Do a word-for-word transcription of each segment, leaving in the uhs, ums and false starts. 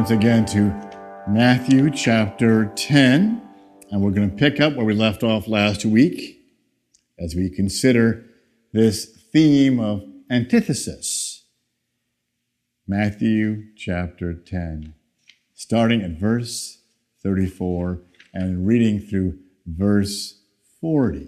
once again to Matthew chapter ten, and we're going to pick up where we left off last week as we consider this theme of antithesis. Matthew chapter ten, starting at verse thirty-four and reading through verse forty.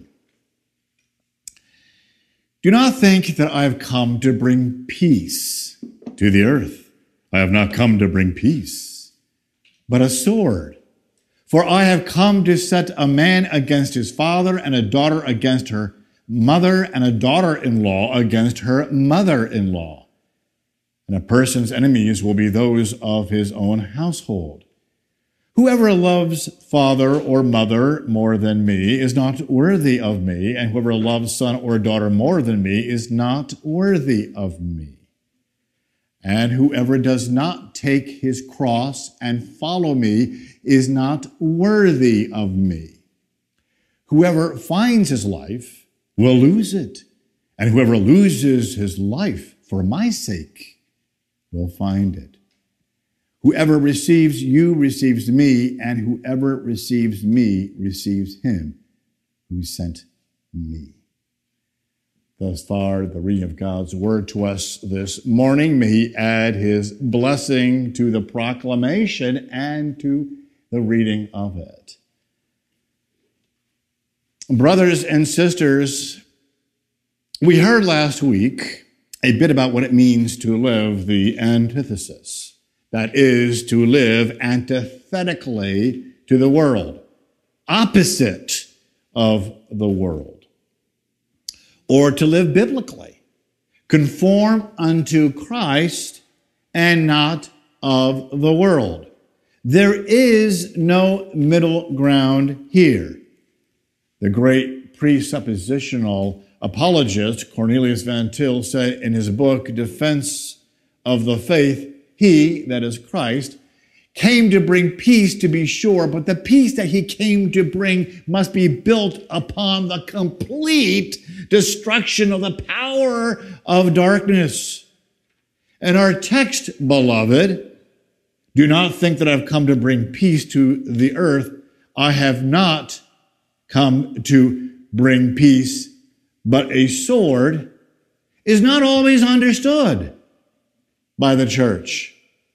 Do not think that I have come to bring peace to the earth. I have not come to bring peace, but a sword. For I have come to set a man against his father, and a daughter against her mother, and a daughter-in-law against her mother-in-law. And a person's enemies will be those of his own household. Whoever loves father or mother more than me is not worthy of me, and whoever loves son or daughter more than me is not worthy of me. And whoever does not take his cross and follow me is not worthy of me. Whoever finds his life will lose it, and whoever loses his life for my sake will find it. Whoever receives you receives me, and whoever receives me receives him who sent me. Thus far, the reading of God's word to us this morning. May he add his blessing to the proclamation and to the reading of it. Brothers and sisters, we heard last week a bit about what it means to live the antithesis. That is, to live antithetically to the world, opposite of the world. Or to live biblically, conform unto Christ and not of the world. There is no middle ground here. The great presuppositional apologist Cornelius Van Til said in his book, Defense of the Faith, he, that is Christ, came to bring peace, to be sure, but the peace that he came to bring must be built upon the complete destruction of the power of darkness. And our text, beloved, do not think that I've come to bring peace to the earth. I have not come to bring peace, but a sword is not always understood by the church.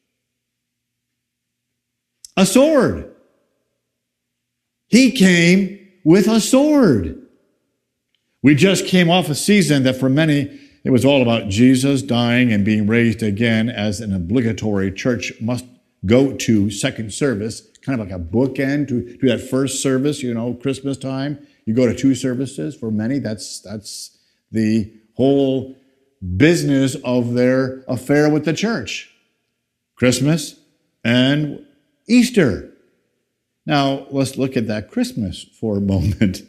A sword. He came with a sword. We just came off a season that for many, it was all about Jesus dying and being raised again as an obligatory church must go to second service, kind of like a bookend to, to that first service, you know, Christmas time. You go to two services. For many, that's, that's the whole business of their affair with the church. Christmas and Easter. Now, let's look at that Christmas for a moment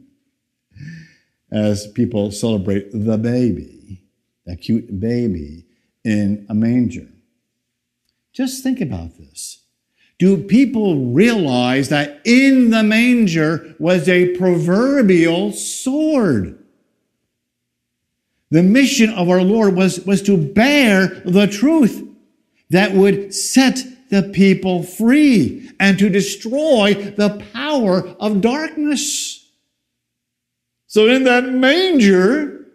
as people celebrate the baby, that cute baby in a manger. Just think about this. Do people realize that in the manger was a proverbial sword? The mission of our Lord was, was to bear the truth that would set the people free and to destroy the power of darkness. So in that manger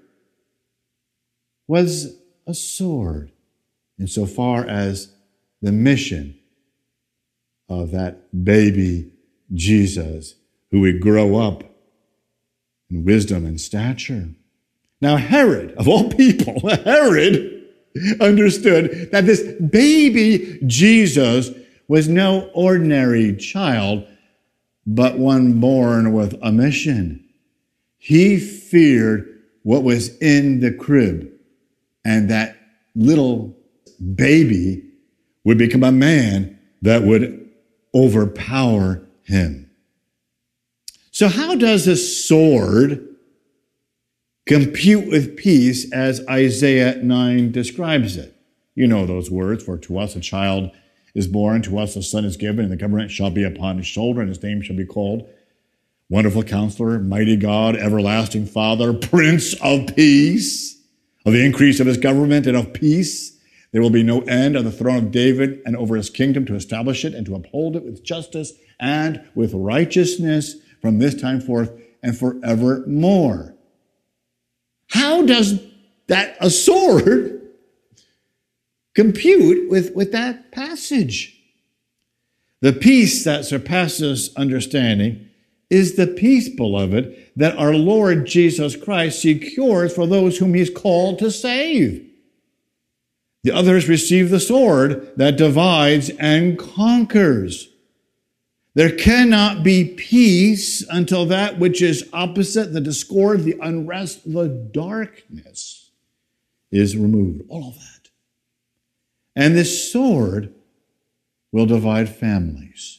was a sword, insofar as the mission of that baby Jesus, who would grow up in wisdom and stature. Now Herod, of all people, Herod understood that this baby Jesus was no ordinary child, but one born with a mission. He feared what was in the crib, and that little baby would become a man that would overpower him. So how does a sword compute with peace as Isaiah nine describes it? You know those words, for to us a child is born, to us a son is given, and the government shall be upon his shoulder, and his name shall be called Wonderful Counselor, Mighty God, Everlasting Father, Prince of Peace. Of the increase of his government and of peace, There will be no end of the throne of David and over his kingdom, to establish it and to uphold it with justice and with righteousness from this time forth and forevermore. How does that a sword compute with, with that passage? The peace that surpasses understanding is the peace, beloved, that our Lord Jesus Christ secures for those whom he's called to save. The others receive the sword that divides and conquers. There cannot be peace until that which is opposite, the discord, the unrest, the darkness is removed. All of that. And this sword will divide families,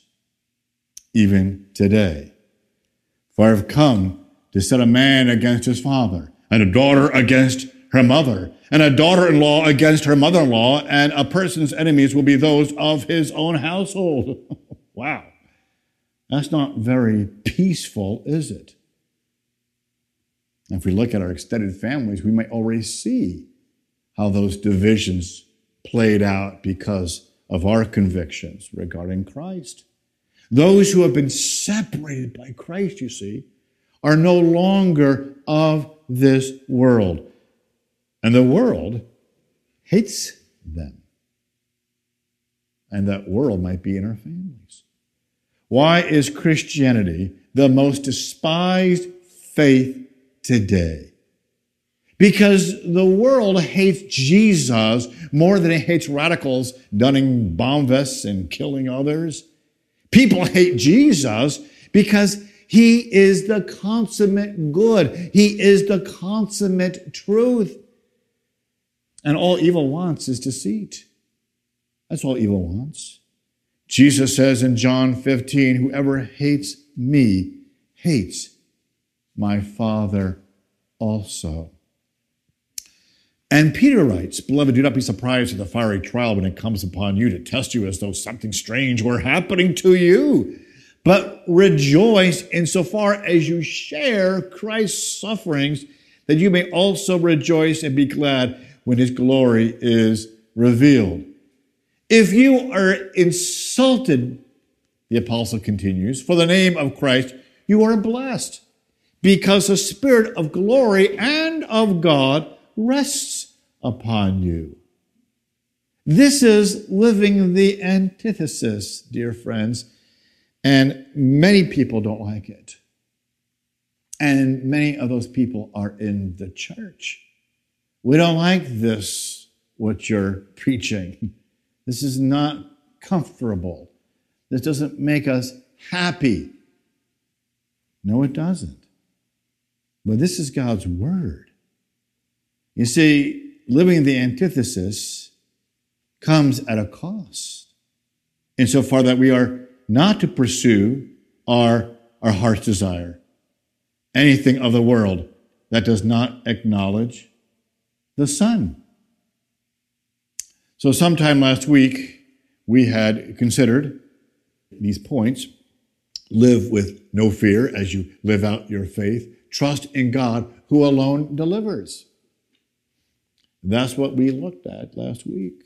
even today. For I have come to set a man against his father, and a daughter against her mother, and a daughter-in-law against her mother-in-law, and a person's enemies will be those of his own household. Wow. That's not very peaceful, is it? If we look at our extended families, we might already see how those divisions played out because of our convictions regarding Christ. Those who have been separated by Christ, you see, are no longer of this world. And the world hates them. And that world might be in our families. Why is Christianity the most despised faith today? Because the world hates Jesus more than it hates radicals donning bomb vests and killing others. People hate Jesus because he is the consummate good. He is the consummate truth. And all evil wants is deceit. That's all evil wants. Jesus says in John fifteen, whoever hates me hates my Father also. And Peter writes, beloved, do not be surprised at the fiery trial when it comes upon you to test you as though something strange were happening to you. But rejoice insofar as you share Christ's sufferings, that you may also rejoice and be glad when his glory is revealed. If you are insulted, the apostle continues, for the name of Christ, you are blessed, because the Spirit of glory and of God rests upon you. This is living the antithesis, dear friends, and many people don't like it. And many of those people are in the church. We don't like this, what you're preaching. This is not comfortable. This doesn't make us happy. No, it doesn't. But this is God's word. You see, living the antithesis comes at a cost, insofar that we are not to pursue our, our heart's desire, anything of the world that does not acknowledge the Son. So sometime last week, we had considered these points. Live with no fear as you live out your faith. Trust in God who alone delivers. That's what we looked at last week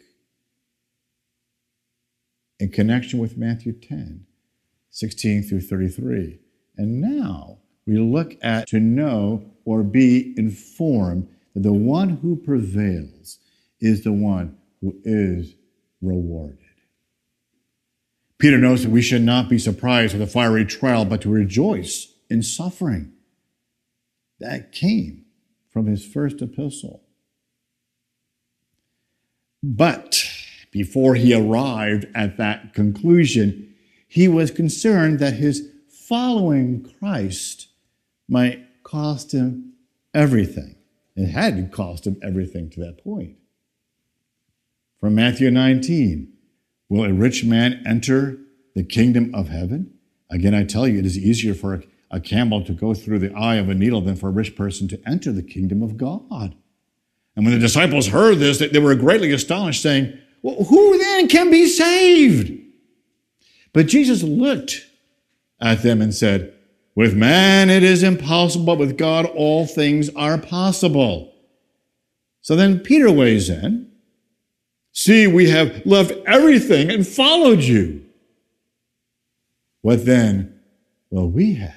in connection with Matthew ten, sixteen through thirty-three. And now we look at to know or be informed that the one who prevails is the one who is rewarded. Peter knows that we should not be surprised at the fiery trial, but to rejoice in suffering. That came from his first epistle. But before he arrived at that conclusion, he was concerned that his following Christ might cost him everything. It had cost him everything to that point. From Matthew nineteen, will a rich man enter the kingdom of heaven? Again, I tell you, it is easier for a, a camel to go through the eye of a needle than for a rich person to enter the kingdom of God. And when the disciples heard this, they, they were greatly astonished, saying, well, who then can be saved? But Jesus looked at them and said, with man it is impossible, but with God all things are possible. So then Peter weighs in, See, we have left everything and followed you. What then will we have?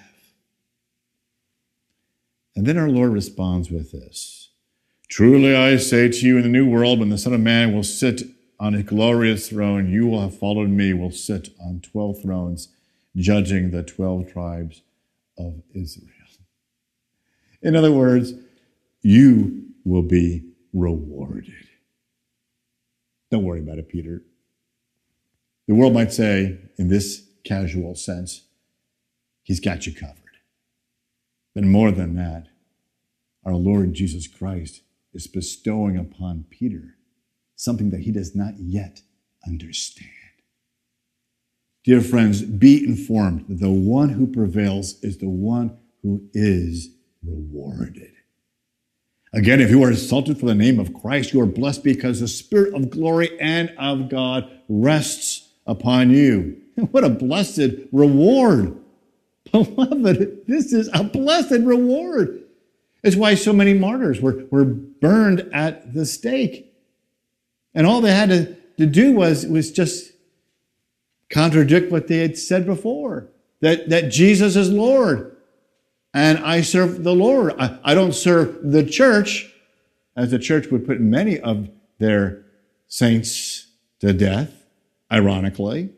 And then our Lord responds with this. Truly I say to you, in the new world, when the Son of Man will sit on his glorious throne, you will have followed me, will sit on twelve thrones, judging the twelve tribes of Israel. In other words, you will be rewarded. Don't worry about it, Peter. The world might say, in this casual sense, he's got you covered. But more than that, our Lord Jesus Christ is bestowing upon Peter something that he does not yet understand. Dear friends, be informed that the one who prevails is the one who is rewarded. Again, if you are insulted for the name of Christ, you are blessed because the Spirit of glory and of God rests upon you. What a blessed reward. Beloved, this is a blessed reward. It's why so many martyrs were, were burned at the stake. And all they had to, to do was, was just contradict what they had said before, that, that Jesus is Lord. And I serve the Lord. I, I don't serve the church, as the church would put many of their saints to death, ironically.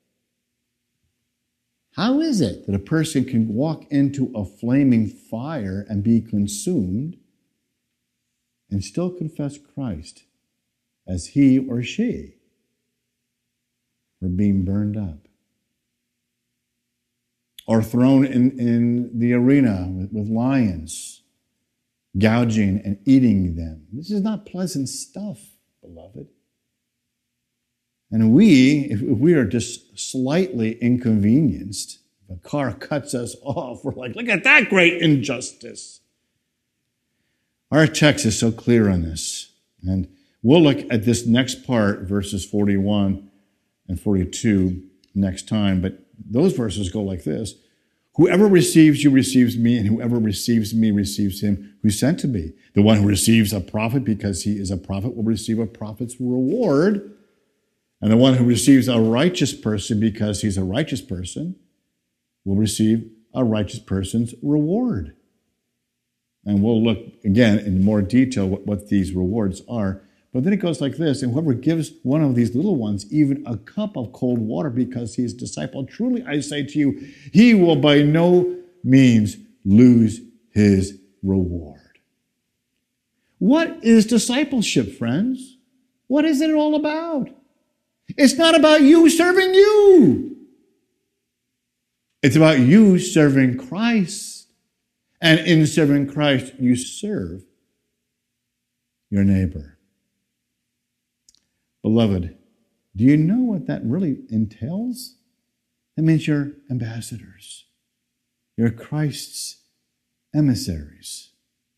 How is it that a person can walk into a flaming fire and be consumed and still confess Christ as he or she were being burned up? Or thrown in, in the arena with, with lions, gouging and eating them. This is not pleasant stuff, beloved. And we, if we are just slightly inconvenienced, if a car cuts us off, we're like, look at that great injustice. Our text is so clear on this. And we'll look at this next part, verses forty-one and forty-two, next time. But those verses go like this. Whoever receives you receives me, and whoever receives me receives him who sent to me. The one who receives a prophet because he is a prophet will receive a prophet's reward. And the one who receives a righteous person because he's a righteous person will receive a righteous person's reward. And we'll look again in more detail what, what these rewards are. But then it goes like this, and whoever gives one of these little ones even a cup of cold water because he is a disciple, truly I say to you, he will by no means lose his reward. What is discipleship, friends? What is it all about? It's not about you serving you. It's about you serving Christ. And in serving Christ, you serve your neighbor. Beloved, do you know what that really entails? That means you're ambassadors. You're Christ's emissaries.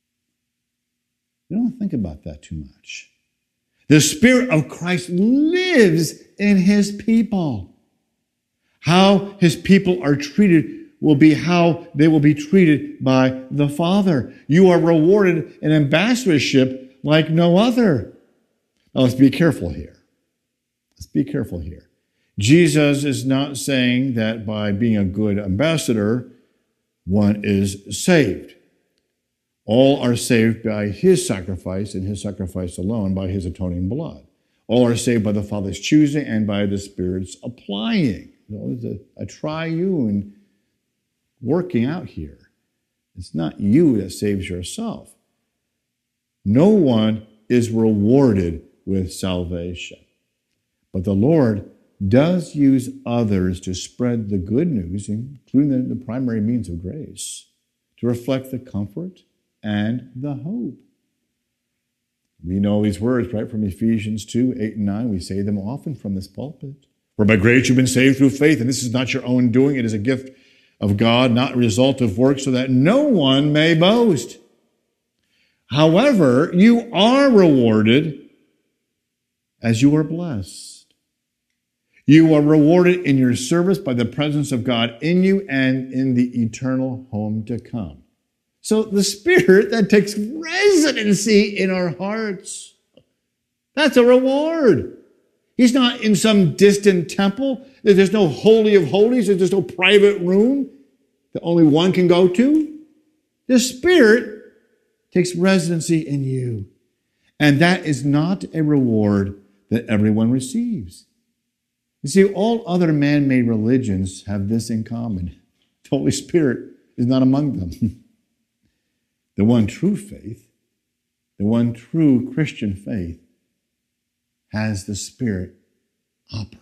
You don't think about that too much. The Spirit of Christ lives in his people. How his people are treated will be how they will be treated by the Father. You are rewarded an ambassadorship like no other. Now let's be careful here. Let's be careful here. Jesus is not saying that by being a good ambassador, one is saved. All are saved by his sacrifice and his sacrifice alone, by his atoning blood. All are saved by the Father's choosing and by the Spirit's applying. You know, there's a, a triune working out here. It's not you that saves yourself. No one is rewarded with salvation. But the Lord does use others to spread the good news, including the, the primary means of grace, to reflect the comfort and the hope. We know these words, right, from Ephesians two, eight and nine. We say them often from this pulpit. For by grace you've been saved through faith, and this is not your own doing. It is a gift of God, not a result of works, so that no one may boast. However, you are rewarded as you are blessed. You are rewarded in your service by the presence of God in you and in the eternal home to come. So the Spirit that takes residency in our hearts, That's a reward. He's not in some distant temple. There's no holy of holies. There's no private room that only one can go to. The Spirit takes residency in you. And that is not a reward that everyone receives. You see, all other man-made religions have this in common. The Holy Spirit is not among them. The one true faith, the one true Christian faith, has the Spirit operating.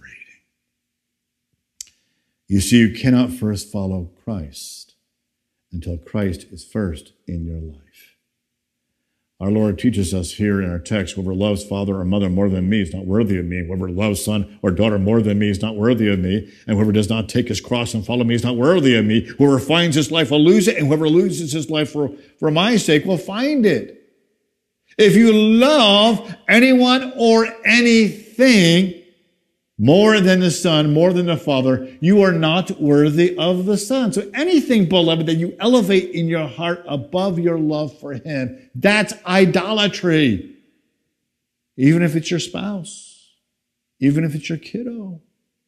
You see, you cannot first follow Christ until Christ is first in your life. Our Lord teaches us here in our text, whoever loves father or mother more than me is not worthy of me. Whoever loves son or daughter more than me is not worthy of me. And whoever does not take his cross and follow me is not worthy of me. Whoever finds his life will lose it, and whoever loses his life for, for my sake will find it. If you love anyone or anything more than the Son, more than the Father, you are not worthy of the Son. So anything, beloved, that you elevate in your heart above your love for Him, that's idolatry. Even if it's your spouse, even if it's your kiddo.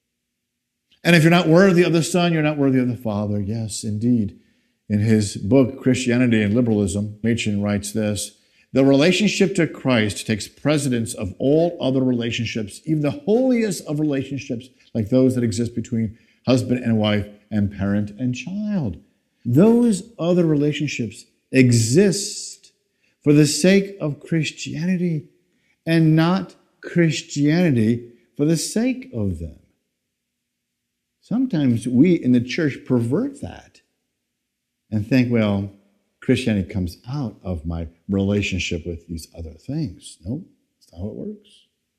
And if you're not worthy of the Son, you're not worthy of the Father. Yes, indeed. In his book, Christianity and Liberalism, Machen writes this: the relationship to Christ takes precedence of all other relationships, even the holiest of relationships, like those that exist between husband and wife and parent and child. Those other relationships exist for the sake of Christianity and not Christianity for the sake of them. Sometimes we in the church pervert that and think, well, Christianity comes out of my relationship with these other things. No, that's not how it works.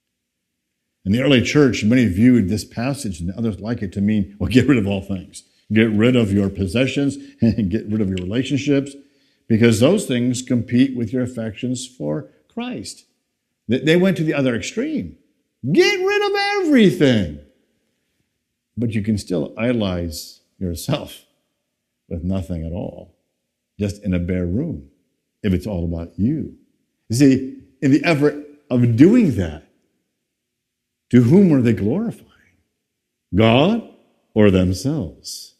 In the early church, many viewed this passage and others like it to mean, well, get rid of all things. Get rid of your possessions and get rid of your relationships, because those things compete with your affections for Christ. They went to the other extreme. Get rid of everything. But you can still idolize yourself with nothing at all. Just in a bare room, if it's all about you. You see, in the effort of doing that, to whom are they glorifying? God or themselves?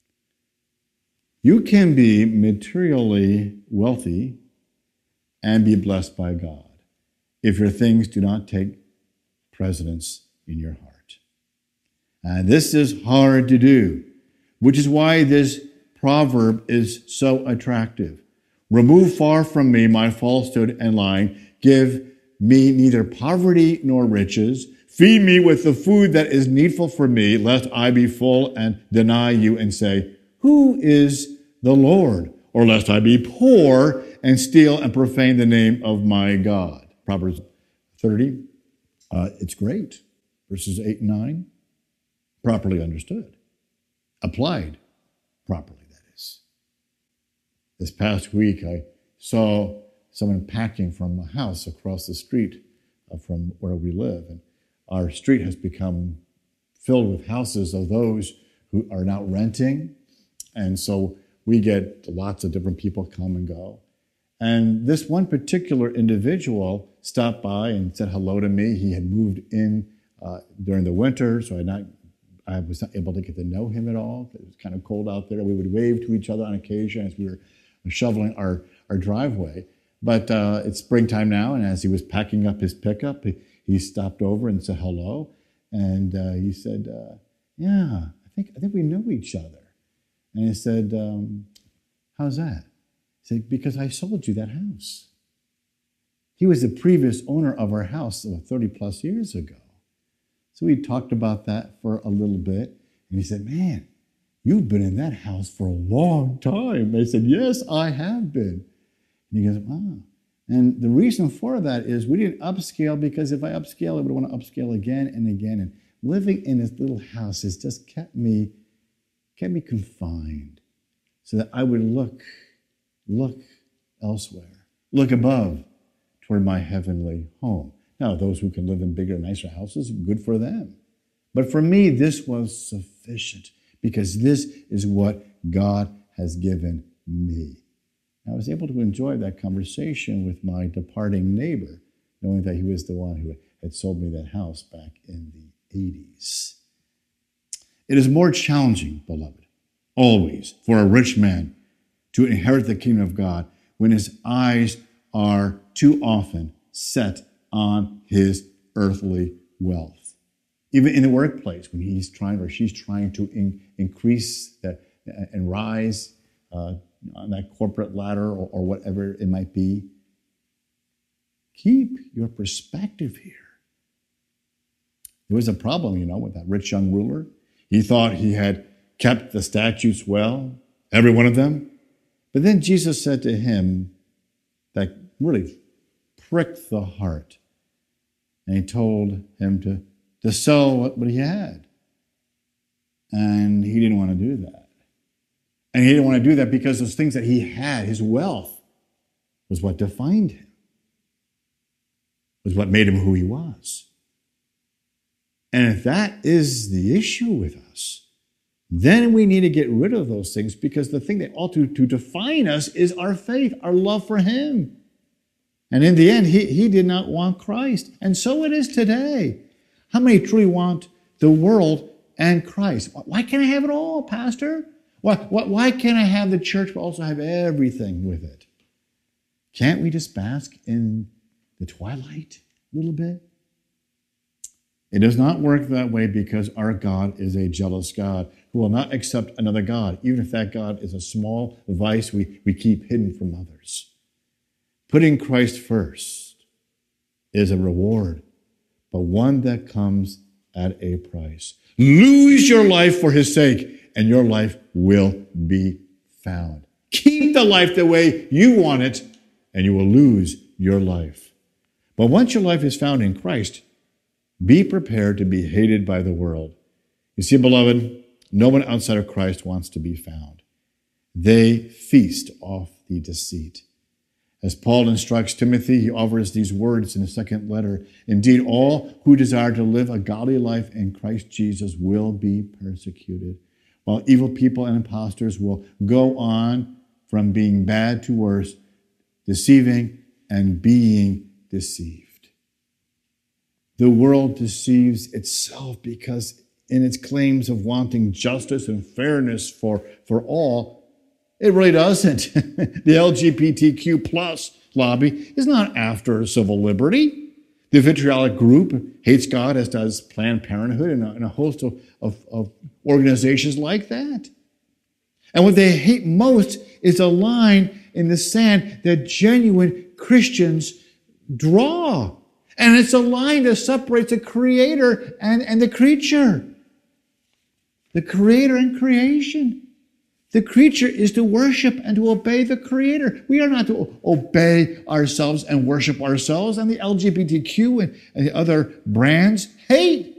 You can be materially wealthy and be blessed by God if your things do not take precedence in your heart. And this is hard to do, which is why this proverb is so attractive. Remove far from me my falsehood and lying. Give me neither poverty nor riches. Feed me with the food that is needful for me, lest I be full and deny you and say, who is the Lord? Or lest I be poor and steal and profane the name of my God. Proverbs thirty. Uh, it's great. Verses eight and nine. Properly understood. Applied properly. This past week, I saw someone packing from a house across the street from where we live. And our street has become filled with houses of those who are now renting. And so we get lots of different people come and go. And this one particular individual stopped by and said hello to me. He had moved in uh, during the winter, so I, not, I was not able to get to know him at all. It was kind of cold out there. We would wave to each other on occasion as we were shoveling our, our driveway. But uh, it's springtime now, and as he was packing up his pickup, he, he stopped over and said hello. And uh, he said, uh, yeah, I think I think we know each other. And he said, um, how's that? He said, because I sold you that house. He was the previous owner of our house thirty plus years ago. So we talked about that for a little bit. And he said, man, you've been in that house for a long time. I said, yes, I have been. And he goes, wow. And the reason for that is we didn't upscale, because if I upscale, I would want to upscale again and again. And living in this little house has just kept me, kept me confined, so that I would look, look elsewhere, look above toward my heavenly home. Now, those who can live in bigger, nicer houses, good for them. But for me, this was sufficient, because this is what God has given me. I was able to enjoy that conversation with my departing neighbor, knowing that he was the one who had sold me that house back in the eighties. It is more challenging, beloved, always, for a rich man to inherit the kingdom of God when his eyes are too often set on his earthly wealth. Even in the workplace, when he's trying or she's trying to in, increase that and rise uh, on that corporate ladder or, or whatever it might be, keep your perspective here. There was a problem, you know, with that rich young ruler. He thought he had kept the statutes well, every one of them. But then Jesus said to him that really pricked the heart. And he told him to, to sell what, what he had. And he didn't want to do that. And he didn't want to do that because those things that he had, his wealth, was what defined him, was what made him who he was. And if that is the issue with us, then we need to get rid of those things, because the thing that ought to, to define us is our faith, our love for him. And in the end, he, he did not want Christ. And so it is today. How many truly want the world and Christ? Why can't I have it all, Pastor? Why, why, why can't I have the church but also have everything with it? Can't we just bask in the twilight a little bit? It does not work that way, because our God is a jealous God who will not accept another God, even if that God is a small vice we, we keep hidden from others. Putting Christ first is a reward, but one that comes at a price. Lose your life for his sake, and your life will be found. Keep the life the way you want it, and you will lose your life. But once your life is found in Christ, be prepared to be hated by the world. You see, beloved, no one outside of Christ wants to be found. They feast off the deceit. As Paul instructs Timothy, he offers these words in the second letter. Indeed, all who desire to live a godly life in Christ Jesus will be persecuted, while evil people and impostors will go on from being bad to worse, deceiving and being deceived. The world deceives itself because in its claims of wanting justice and fairness for, for all, it really doesn't. The L G B T Q plus lobby is not after civil liberty. The vitriolic group hates God, as does Planned Parenthood and a, and a host of, of, of organizations like that. And what they hate most is a line in the sand that genuine Christians draw. And it's a line that separates the creator and, and the creature. The creator and creation. The creature is to worship and to obey the creator. We are not to obey ourselves and worship ourselves. And the L G B T Q and, and the other brands hate,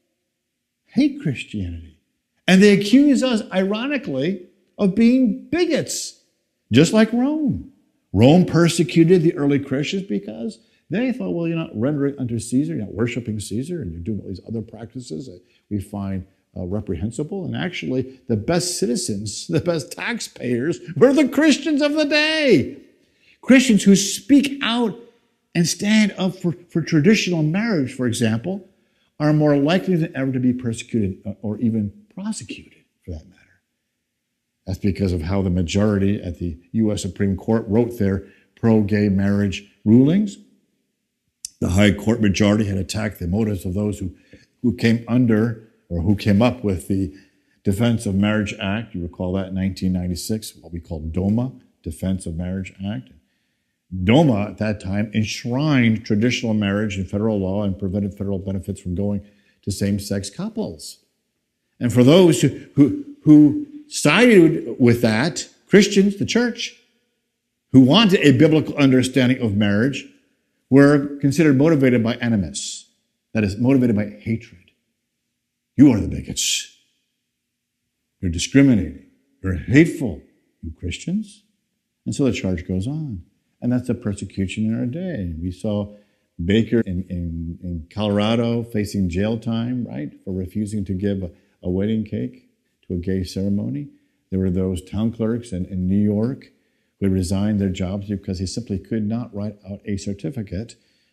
hate Christianity. And they accuse us, ironically, of being bigots, just like Rome. Rome persecuted the early Christians because they thought, well, you're not rendering unto Caesar, you're not worshiping Caesar, and you're doing all these other practices that we find uh, reprehensible. And actually, the best citizens, the best taxpayers, were the Christians of the day. Christians who speak out and stand up for, for traditional marriage, for example, are more likely than ever to be persecuted or even prosecuted, for that matter. That's because of how the majority at the U S Supreme Court wrote their pro-gay marriage rulings. The high court majority had attacked the motives of those who, who came under or who came up with the Defense of Marriage Act. You recall that in nineteen ninety-six, what we call DOMA, Defense of Marriage Act. DOMA at that time enshrined traditional marriage in federal law and prevented federal benefits from going to same-sex couples. And for those who, who, who sided with that, Christians, the church, who wanted a biblical understanding of marriage, were considered motivated by animus, that is, motivated by hatred. You are the bigots. You're discriminating. You're hateful, you Christians. And so the charge goes on. And that's the persecution in our day. We saw Baker in, in, in Colorado facing jail time, right, for refusing to give a, a wedding cake to a gay ceremony. There were those town clerks in, in New York who had resigned their jobs because they simply could not write out a certificate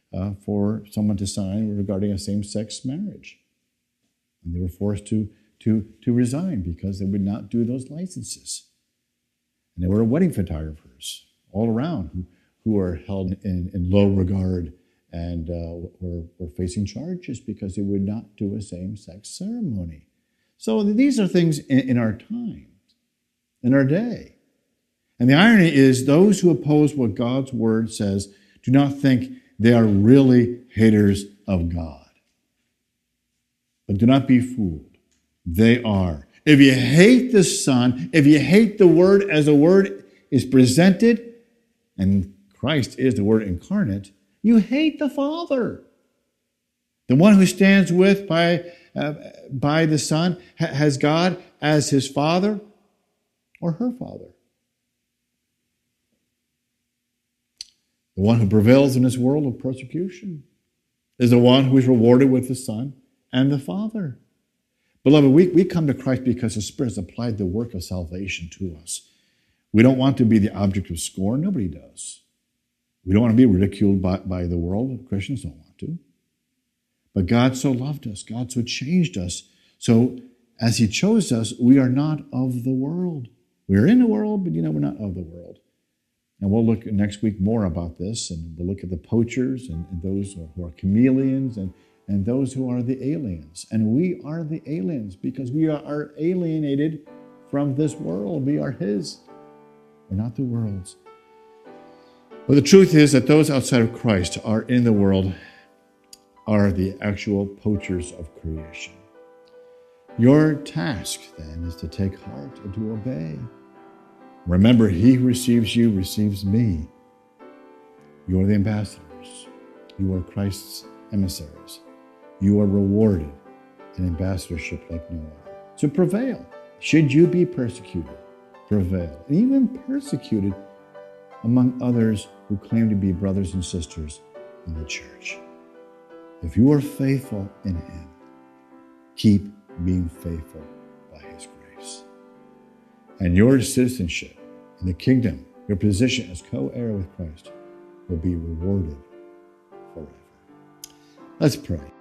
uh, for someone to sign regarding a same-sex marriage. And they were forced to, to, to resign because they would not do those licenses. And there were wedding photographers all around who, who were held in, in low regard and uh, were, were facing charges because they would not do a same-sex ceremony. So these are things in, in our times, in our day. And the irony is those who oppose what God's word says do not think they are really haters of God. But do not be fooled. They are. If you hate the Son, if you hate the Word as the Word is presented, and Christ is the Word incarnate, you hate the Father. The one who stands with by, uh, by the Son ha- has God as his Father or her Father. The one who prevails in this world of persecution is the one who is rewarded with the Son and the Father. Beloved, we, we come to Christ because the Spirit has applied the work of salvation to us. We don't want to be the object of scorn. Nobody does. We don't want to be ridiculed by, by the world. Christians don't want to. But God so loved us. God so changed us. So as he chose us, we are not of the world. We're in the world, but you know, we're not of the world. And we'll look next week more about this, and we'll look at the poachers and, and those who are chameleons and, and those who are the aliens. And we are the aliens because we are alienated from this world. We are his. We're not the world's. But the truth is that those outside of Christ are in the world, are the actual poachers of creation. Your task, then, is to take heart and to obey. Remember, he who receives you receives me. You are the ambassadors. You are Christ's emissaries. You are rewarded in ambassadorship like no other. So prevail. Should you be persecuted, prevail. And even persecuted among others who claim to be brothers and sisters in the church. If you are faithful in him, keep being faithful by his grace. And your citizenship in the kingdom, your position as co-heir with Christ, will be rewarded forever. Let's pray.